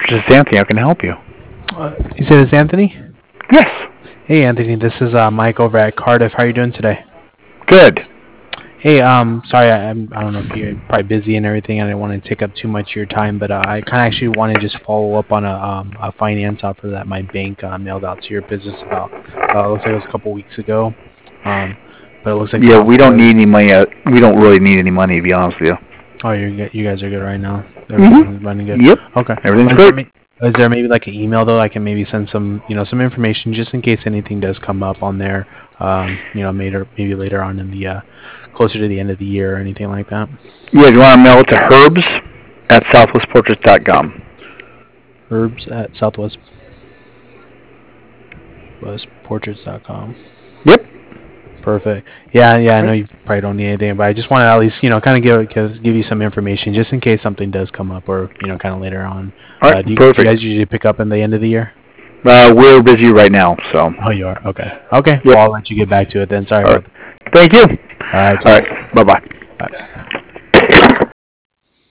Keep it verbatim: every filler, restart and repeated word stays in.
This is Anthony. How can I help you? Uh, you said it's Anthony? Yes. Hey, Anthony. This is uh, Mike over at Cardiff. How are you doing today? Good. Hey, um, sorry, I, I'm, I don't know if you're probably busy and everything. I didn't want to take up too much of your time, but uh, I kind of actually want to just follow up on a, um, a finance offer that my bank uh, mailed out to your business about. Uh, looks like it was a couple weeks ago. Um, but it looks like Yeah, the we don't offer- need any money. Uh, we don't really need any money, to be honest with you. Oh, you're good. You guys are good right now. Everything's Mm-hmm. running good. Yep. Okay. Everything's Is there, great. ma- is there maybe like an email though? I can maybe send some, you know, some information just in case anything does come up on there. Um, you know, maybe maybe later on in the uh, closer to the end of the year or anything like that. Yeah, you want to mail it to Herbs at southwest portraits dot com. Herbs at southwest portraits dot com. Yep. Perfect. Yeah, yeah. I know you probably don't need anything, but I just want to at least, you know, kind of give give give you some information just in case something does come up, or you know, kind of later on. All Uh, right. do, you, do Perfect. you guys usually pick up in the end of the year? Uh, we're busy right now, so. Oh, you are. Okay. Okay. Yep. Well, I'll let you get back to it then. Sorry All about right. Thank you. that. All right. All right. Bye-bye. Bye.